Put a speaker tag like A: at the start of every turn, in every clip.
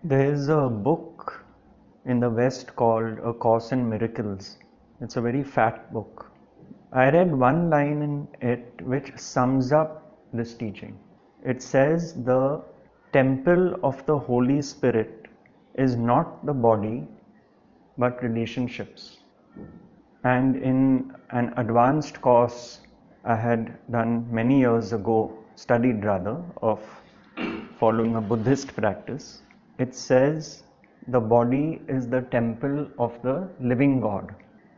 A: There is a book in the West called A Course in Miracles. It's a very fat book. I read one line in it which sums up this teaching. It says the temple of the Holy Spirit is not the body but relationships. And in an advanced course I had done many years ago, studied rather, of following a Buddhist practice, it says the body is the temple of the living God.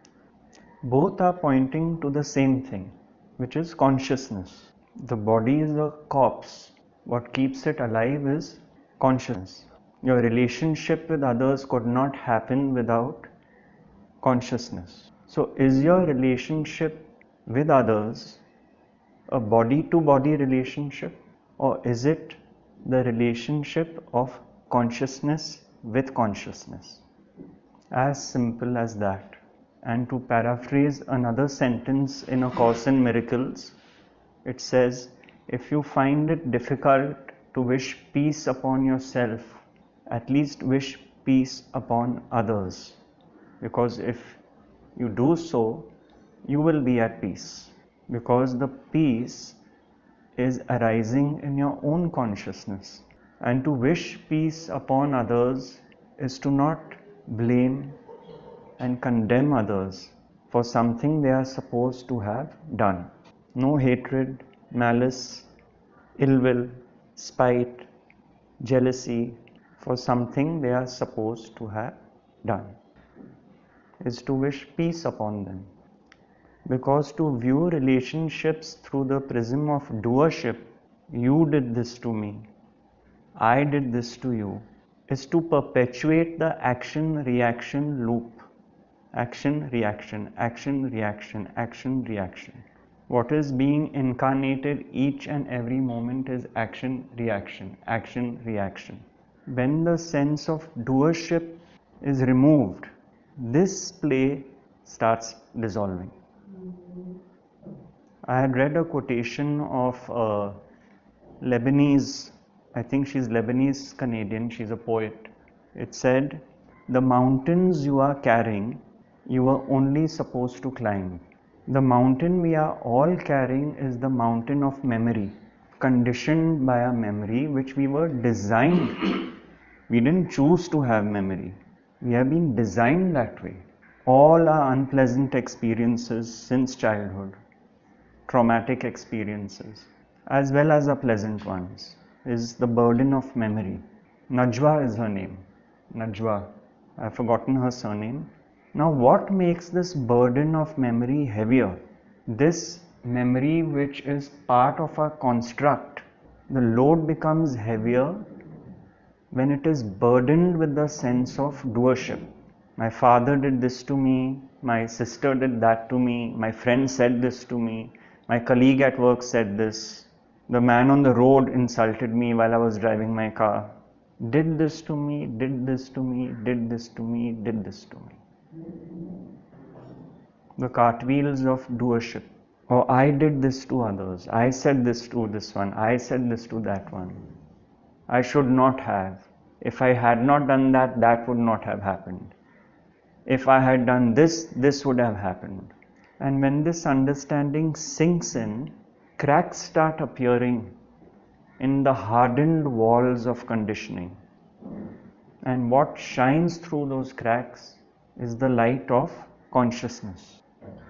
A: Both are pointing to the same thing, which is consciousness. The body is a corpse. What keeps it alive is consciousness. Your relationship with others could not happen without consciousness. So, is your relationship with others a body-to-body relationship, or is it the relationship of consciousness with consciousness? As simple as that. And to paraphrase another sentence in A Course in Miracles, it says, if you find it difficult to wish peace upon yourself, at least wish peace upon others. Because if you do so, you will be at peace. Because the peace is arising in your own consciousness. And to wish peace upon others is to not blame and condemn others for something they are supposed to have done. No hatred, malice, ill will, spite, jealousy for something they are supposed to have done. Is to wish peace upon them. Because to view relationships through the prism of doership, you did this to me, I did this to you, is to perpetuate the action-reaction loop. Action, reaction, action, reaction, action, reaction. What is being incarnated each and every moment is action, reaction, action, reaction. When the sense of doership is removed, this play starts dissolving. I had read a quotation of a Lebanese, I think she's Lebanese Canadian, she's a poet. It said, the mountains you are carrying, you are only supposed to climb. The mountain we are all carrying is the mountain of memory, conditioned by a memory which we were designed. We didn't choose to have memory. We have been designed that way. All our unpleasant experiences since childhood, traumatic experiences, as well as the pleasant ones, is the burden of memory. Najwa is her name. Najwa. I've forgotten her surname. Now, what makes this burden of memory heavier? This memory, which is part of our construct, the load becomes heavier when it is burdened with the sense of doership. My father did this to me, my sister did that to me, my friend said this to me, my colleague at work said this, the man on the road insulted me while I was driving my car, did this to me, did this to me, did this to me, did this to me. The cartwheels of doership. Or I did this to others, I said this to this one, I said this to that one. I should not have. If I had not done that, that would not have happened. If I had done this, this would have happened. And when this understanding sinks in, cracks start appearing in the hardened walls of conditioning. And what shines through those cracks is the light of consciousness.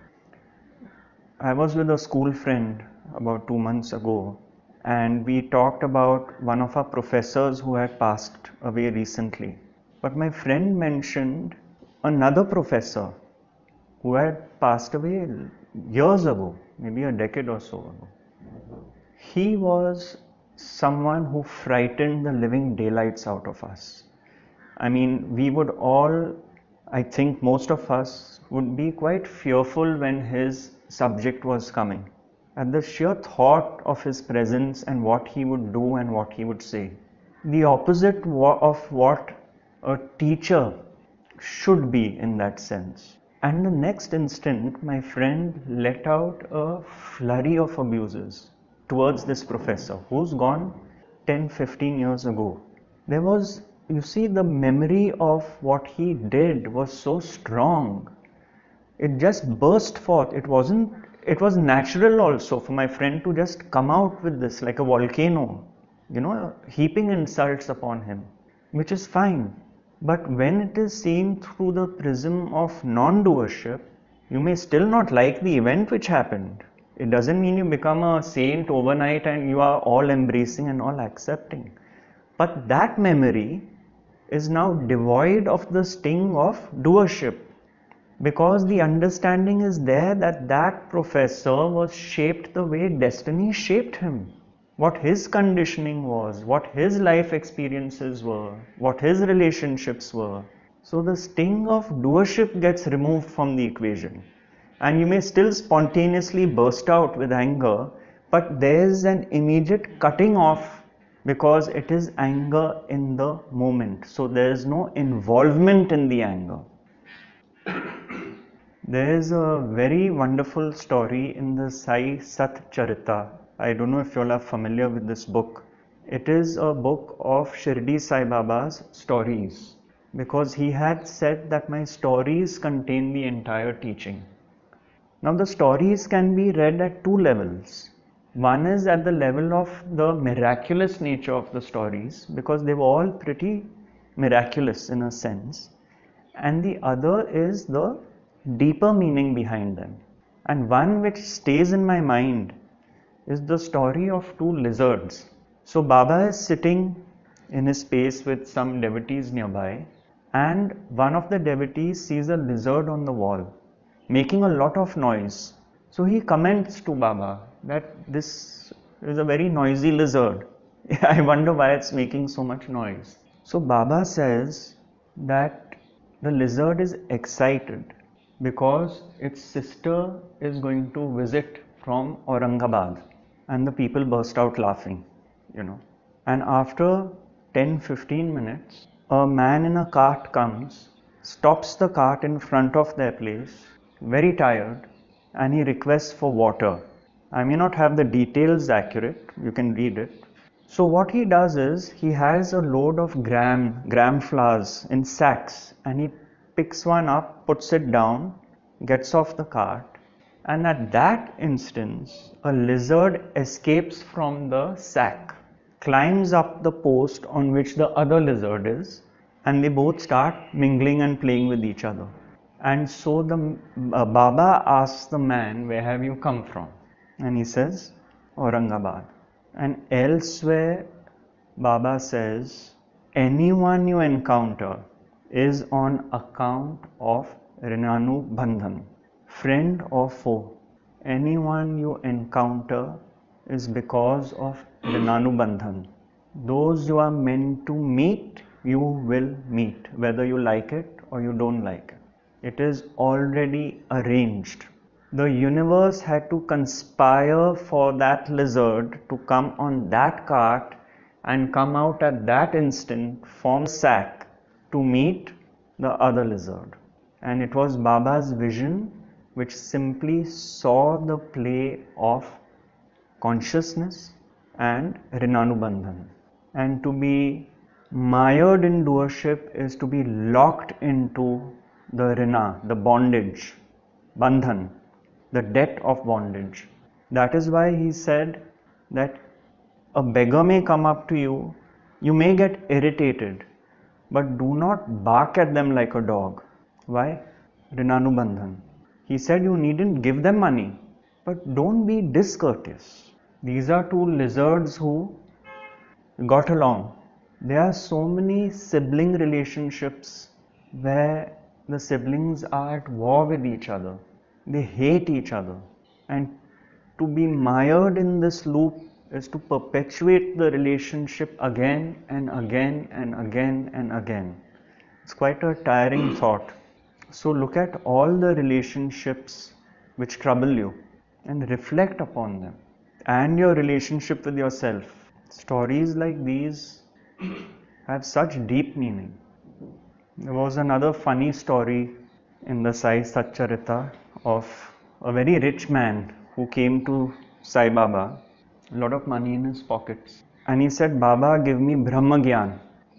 A: I was with a school friend about 2 months ago, and we talked about one of our professors who had passed away recently. But my friend mentioned another professor who had passed away years ago, maybe a decade or so ago. He was someone who frightened the living daylights out of us. I mean, we would all, I think most of us would be quite fearful when his subject was coming. At the sheer thought of his presence and what he would do and what he would say. The opposite of what a teacher should be in that sense. And the next instant, my friend let out a flurry of abuses towards this professor who's gone 10-15 years ago. There was you see, the memory of what he did was so strong. It just burst forth. It was natural also for my friend to just come out with this like a volcano, heaping insults upon him, which is fine. But when it is seen through the prism of non-doership, you may still not like the event which happened. It doesn't mean you become a saint overnight and you are all embracing and all accepting. But that memory is now devoid of the sting of doership, because the understanding is there that that professor was shaped the way destiny shaped him. What his conditioning was, what his life experiences were, what his relationships were. So the sting of doership gets removed from the equation. And you may still spontaneously burst out with anger, but there's an immediate cutting off because it is anger in the moment. So there is no involvement in the anger. There is a very wonderful story in the Sai Sat Charita. I don't know if you all are familiar with this book. It is a book of Shirdi Sai Baba's stories, because he had said that my stories contain the entire teaching. Now the stories can be read at two levels. One is at the level of the miraculous nature of the stories, because they were all pretty miraculous in a sense. And the other is the deeper meaning behind them. And one which stays in my mind is the story of two lizards. So Baba is sitting in his space with some devotees nearby, and one of the devotees sees a lizard on the wall making a lot of noise. So he comments to Baba that this is a very noisy lizard. I wonder why it's making so much noise. So Baba says that the lizard is excited because its sister is going to visit from Aurangabad, and the people burst out laughing, And after 10-15 minutes, a man in a cart comes, stops the cart in front of their place, very tired, and he requests for water. I may not have the details accurate, you can read it. So what he does is, he has a load of gram flowers in sacks, and he picks one up, puts it down, gets off the cart, and at that instance, a lizard escapes from the sack, climbs up the post on which the other lizard is, and they both start mingling and playing with each other. And so the Baba asks the man, where have you come from? And he says, Aurangabad. And elsewhere, Baba says, anyone you encounter is on account of Rinanu Bandhan, friend or foe. Anyone you encounter is because of Rinanu Bandhan. Those you are meant to meet, you will meet, whether you like it or you don't like it. It is already arranged. The universe had to conspire for that lizard to come on that cart and come out at that instant from the sack to meet the other lizard. And it was Baba's vision which simply saw the play of consciousness and Rinanu Bandhan. And to be mired in doership is to be locked into the Rina, the bondage, Bandhan, the debt of bondage. That is why he said that a beggar may come up to you, you may get irritated, but do not bark at them like a dog. Why? Rinanu Bandhan. He said you needn't give them money, but don't be discourteous. These are two lizards who got along. There are so many sibling relationships where the siblings are at war with each other. They hate each other. And to be mired in this loop is to perpetuate the relationship again and again and again and again. It's quite a tiring thought. So look at all the relationships which trouble you and reflect upon them, and your relationship with yourself. Stories like these have such deep meaning. There was another funny story in the Sai Satcharita of a very rich man who came to Sai Baba, a lot of money in his pockets, and he said, Baba, give me Brahma Gyan.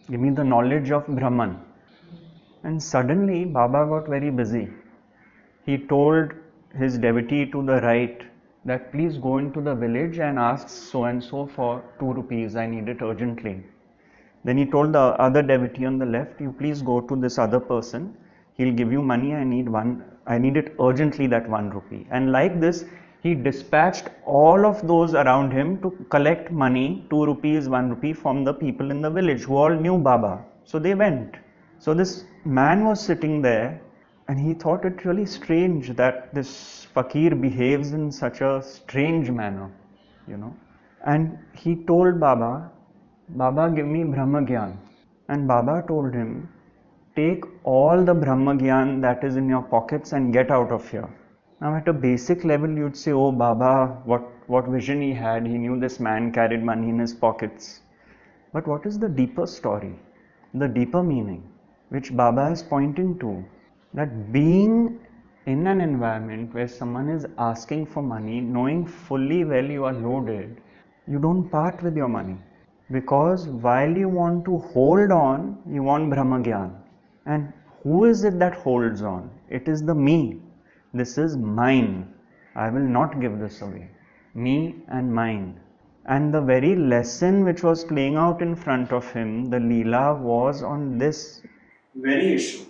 A: Give me the knowledge of Brahman. And suddenly Baba got very busy. He told his devotee to the right that please go into the village and ask so and so for 2 rupees. I need it urgently. Then he told the other devotee on the left, you please go to this other person. He'll give you money. I need it urgently, that 1 rupee. And like this, he dispatched all of those around him to collect money, 2 rupees, 1 rupee from the people in the village who all knew Baba. So they went. So this man was sitting there and he thought it really strange that this fakir behaves in such a strange manner, you know. And he told Baba, Baba, give me Brahma Gyan. And Baba told him, take all the Brahma Gyan that is in your pockets and get out of here. Now, at a basic level, you'd say, oh, Baba, what vision he had. He knew this man carried money in his pockets. But what is the deeper story, the deeper meaning, which Baba is pointing to? That being in an environment where someone is asking for money, knowing fully well you are loaded, you don't part with your money. Because while you want to hold on, you want Brahma Gyan. And who is it that holds on? It is the me. This is mine. I will not give this away. Me and mine. And the very lesson which was playing out in front of him, the Leela, was on this very issue.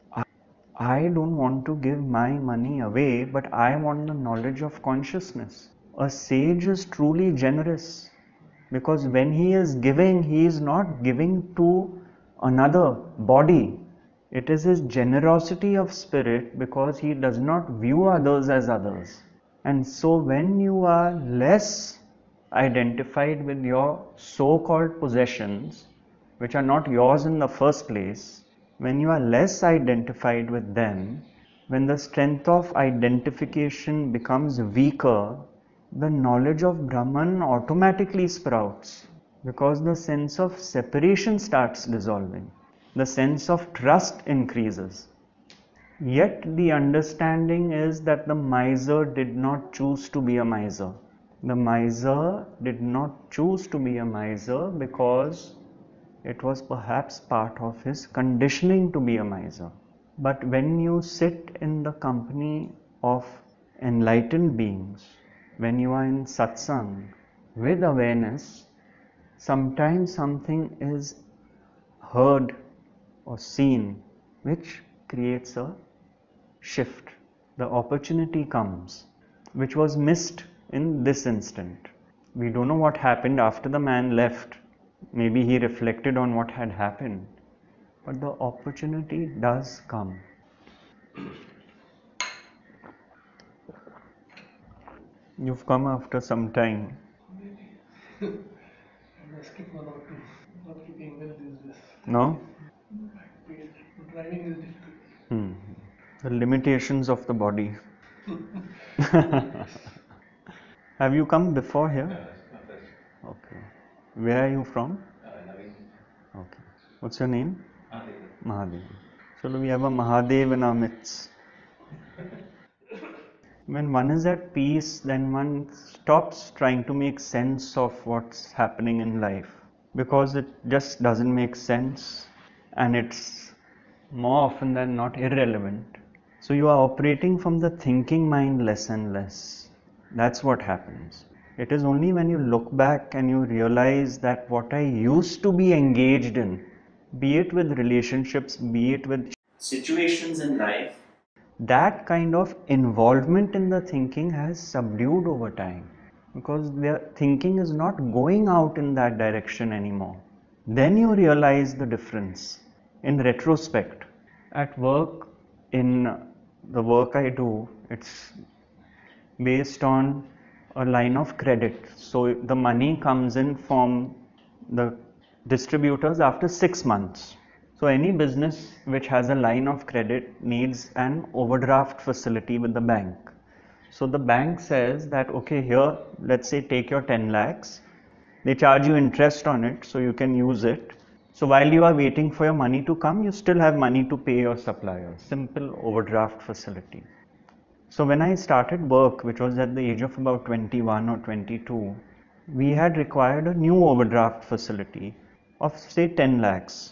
A: I don't want to give my money away, but I want the knowledge of consciousness. A sage is truly generous. Because when he is not giving to another body. It is his generosity of spirit because he does not view others as others. And so when you are less identified with your so-called possessions, which are not yours in the first place, when you are less identified with them, when the strength of identification becomes weaker, the knowledge of Brahman automatically sprouts because the sense of separation starts dissolving. The sense of trust increases. Yet the understanding is that the miser did not choose to be a miser. The miser did not choose to be a miser because it was perhaps part of his conditioning to be a miser. But when you sit in the company of enlightened beings, when you are in satsang with awareness, sometimes something is heard or seen which creates a shift. The opportunity comes, which was missed in this instant. We don't know what happened after the man left. Maybe he reflected on what had happened. But the opportunity does come. You've come after some time.
B: I'm asking for not keeping well these days.
A: No?
B: Driving is difficult.
A: The limitations of the body. Have you come before here? Okay. Where are you from? Okay. What's your name? Mahadev. So we have a Mahadev in our midst. When one is at peace, then one stops trying to make sense of what's happening in life because it just doesn't make sense and it's more often than not irrelevant. So you are operating from the thinking mind less and less. That's what happens. It is only when you look back and you realize that what I used to be engaged in, be it with relationships, be it with situations in life, that kind of involvement in the thinking has subdued over time because their thinking is not going out in that direction anymore. Then you realize the difference in retrospect. At work, in the work I do, it's based on a line of credit. So the money comes in from the distributors after 6 months. So any business which has a line of credit needs an overdraft facility with the bank. So the bank says that, okay, here, let's say take your 10 lakhs. They charge you interest on it so you can use it. So while you are waiting for your money to come, you still have money to pay your suppliers. Simple overdraft facility. So when I started work, which was at the age of about 21 or 22, we had required a new overdraft facility of say 10 lakhs.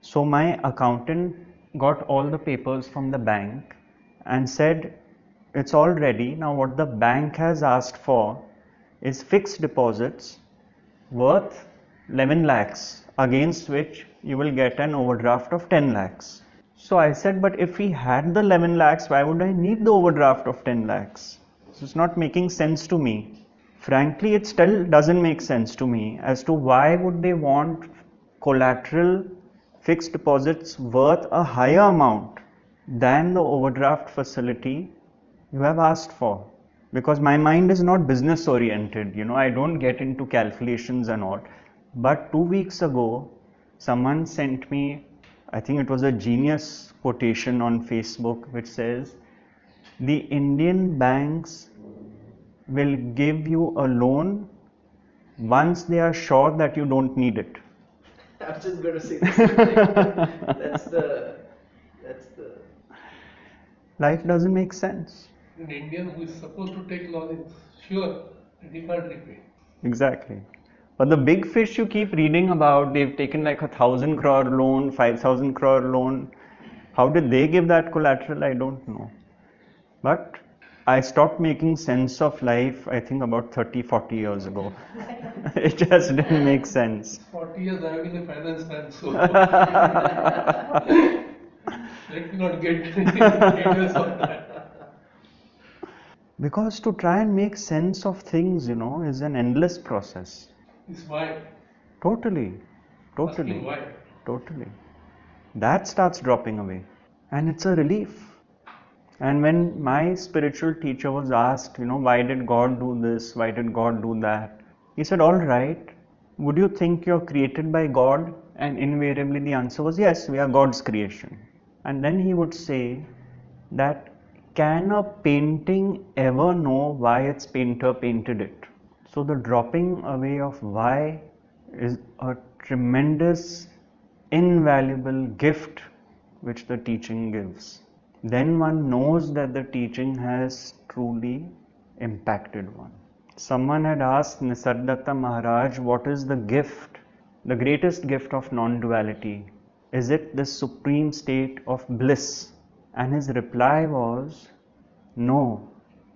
A: So my accountant got all the papers from the bank and said, it's all ready. Now what the bank has asked for is fixed deposits worth 11 lakhs, against which you will get an overdraft of 10 lakhs. So I said, but if we had the 11 lakhs, why would I need the overdraft of 10 lakhs? This is not making sense to me. Frankly, it still doesn't make sense to me as to why would they want collateral fixed deposits worth a higher amount than the overdraft facility you have asked for. Because my mind is not business oriented, I don't get into calculations and all. But 2 weeks ago, someone sent me, I think it was a genius quotation on Facebook, which says, the Indian banks will give you a loan once they are sure that you don't need it.
B: I was just going to say this. That's the.
A: Life doesn't make sense.
B: An Indian who is supposed to take loan is sure that he can't repay.
A: Exactly. But the big fish you keep reading about, they've taken like 1,000 crore loan, 5,000 crore loan. How did they give that collateral? I don't know. But I stopped making sense of life, I think about 30, 40 years ago. It just didn't make sense.
B: 40 years I have been a finance man, so let me not get dangerous on that.
A: Because to try and make sense of things, is an endless process.
B: It's why.
A: Totally.
B: Asking why.
A: Totally. That starts dropping away. And it's a relief. And when my spiritual teacher was asked, why did God do this? Why did God do that? He said, all right, would you think you're created by God? And invariably the answer was yes, we are God's creation. And then he would say that, can a painting ever know why its painter painted it? So the dropping away of why is a tremendous, invaluable gift which the teaching gives. Then one knows that the teaching has truly impacted one. Someone had asked Nisargadatta Maharaj, what is the gift, the greatest gift of non-duality? Is it the supreme state of bliss? And his reply was, no,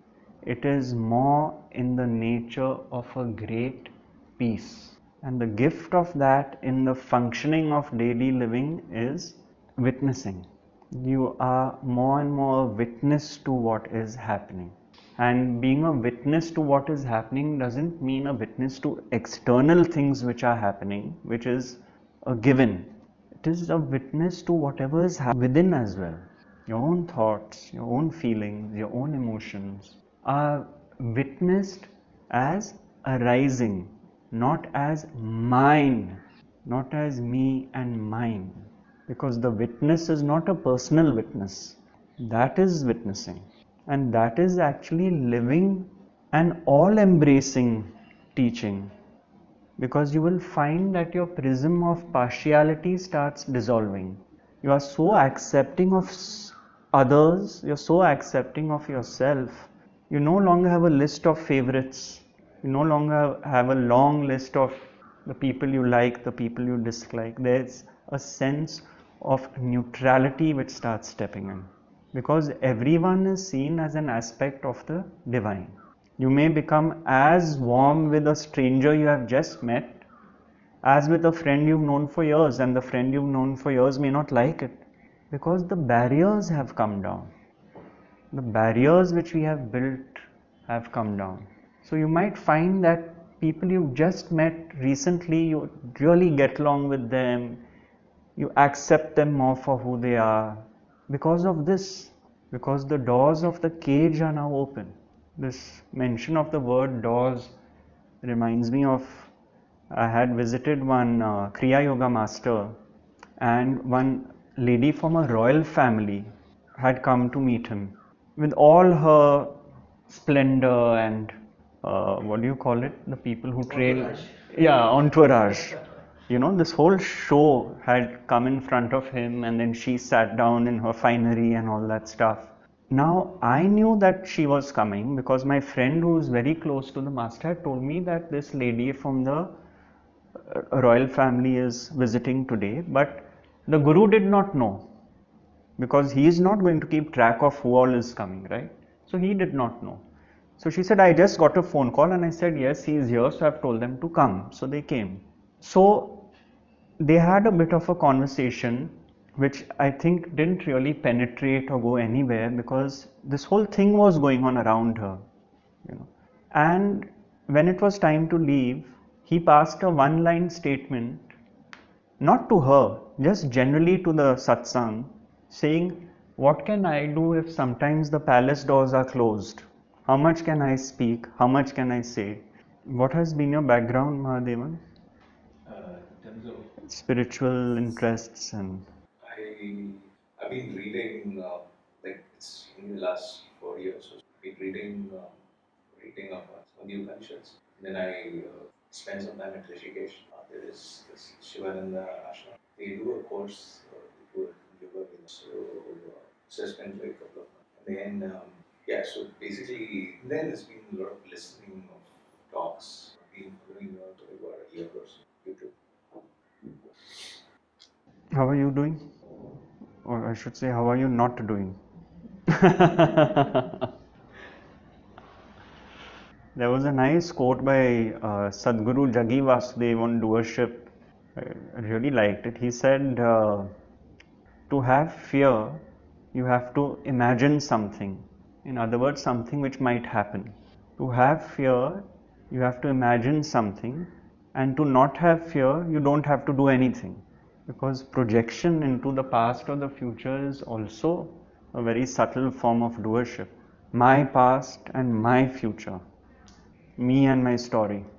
A: it is more in the nature of a great peace. And the gift of that in the functioning of daily living is witnessing. You are more and more a witness to what is happening. And being a witness to what is happening doesn't mean a witness to external things which are happening, which is a given. It is a witness to whatever is happening within as well. Your own thoughts, your own feelings, your own emotions are witnessed as arising, not as mine, not as me and mine. Because the witness is not a personal witness. That is witnessing. And that is actually living an all-embracing teaching. Because you will find that your prism of partiality starts dissolving. You are so accepting of others, you're so accepting of yourself. You no longer have a list of favorites. You no longer have a long list of the people you like, the people you dislike. There's a sense of neutrality which starts stepping in. Because everyone is seen as an aspect of the divine. You may become as warm with a stranger you have just met as with a friend you've known for years, and the friend you've known for years may not like it. Because the barriers have come down. The barriers which we have built have come down. So you might find that people you've just met recently, you really get along with them, you accept them more for who they are. Because of this, because the doors of the cage are now open. This mention of the word doors reminds me of, I had visited one Kriya Yoga master, and one lady from a royal family had come to meet him with all her splendor and what do you call it? The people who train.
B: Entourage.
A: Yeah, entourage. This whole show had come in front of him, and then she sat down in her finery and all that stuff. Now, I knew that she was coming because my friend who is very close to the master had told me that this lady from the royal family is visiting today, but The Guru did not know, because he is not going to keep track of who all is coming, right? So he did not know. So she said, I just got a phone call and I said, yes, he is here, so I've told them to come. So they came. So they had a bit of a conversation, which I think didn't really penetrate or go anywhere, because this whole thing was going on around her, you know. And when it was time to leave, he passed a one-line statement, not to her, just generally to the satsang, saying, what can I do if sometimes the palace doors are closed? How much can I speak? How much can I say? What has been your background, Mahadevan?
C: In terms of
A: Spiritual interests and...
C: I've been reading like it's in the last 4 years. So I've been reading of some of the Upanishads. Then I spent some time at Rishikesh. There is this Shivananda Ashram. They do a course. They do a yoga with us. So I spent like a couple of months. And then yeah, so basically then there's been a lot of listening of talks. I've been following for about a year or so. YouTube.
A: How are you doing? Or I should say, how are you not doing? There was a nice quote by Sadhguru Jagi Vasudev on doership. I really liked it. He said, to have fear, you have to imagine something. In other words, something which might happen. To have fear, you have to imagine something. And to not have fear, you don't have to do anything. Because projection into the past or the future is also a very subtle form of doership. My past and my future. Me and my story.